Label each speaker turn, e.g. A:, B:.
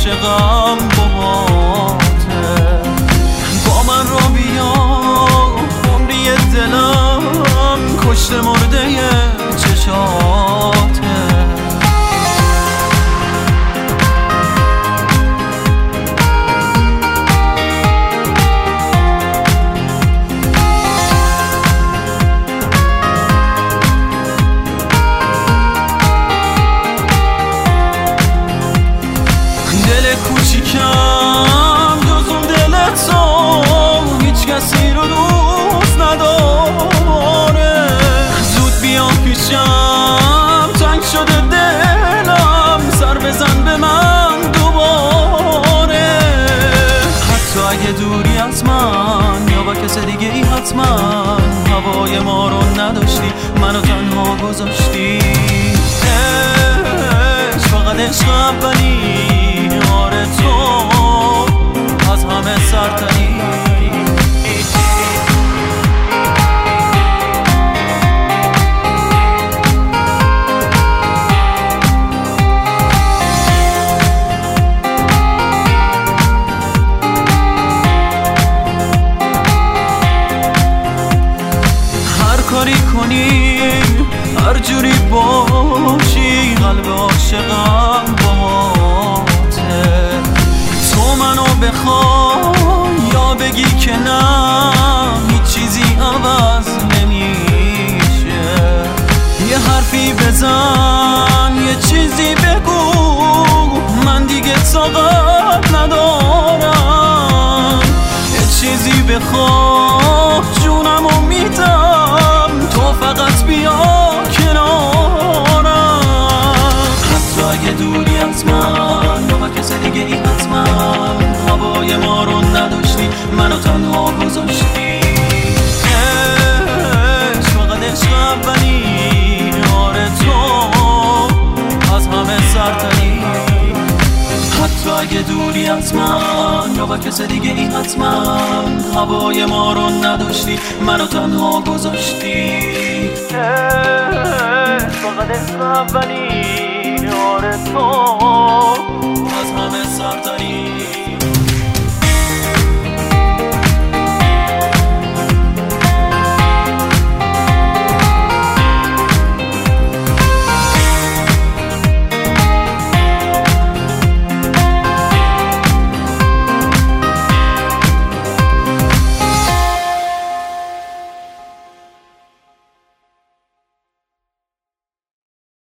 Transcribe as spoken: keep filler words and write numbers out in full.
A: عاشقم باهاته. با من رو بیا عمری دلم کشت مرده چشاته. دل کوچیکم جز اون دل تو هیچ کسی رو دوست نداره. زود بیا پیشم تنگ شده دلم سر بزن به من دوباره. حتی اگه دوری از من یا با کس دیگه ای حتما هوای ما رو نداشتی منو تنها گذاشتی. عشق فقط عشق اولی آره تو از همه سرتری. هر کاری کنی هر جوری باشی قلب عاشقم باهاته. تو منو بخوای یا بگی که نه هیچ چیزی عوض نمیشه. یه حرفی بزن یه چیزی بگو من دیگه طاقت ندارم. یه چیزی بخواه جونمو میدم تو فقط بیا کنارم. حتی اگه دوری از من یا با کس دیگه ای حتما هوای ما رو نداشتی منو تنها گذاشتی. عشق فقط عشق اولی آره تو از همه سرتری. حتی اگه دوری از من یا با کس دیگه ای حتما هوای ما رو نداشتی منو تنها گذاشتی. عشق فقط عشق اولی آره تو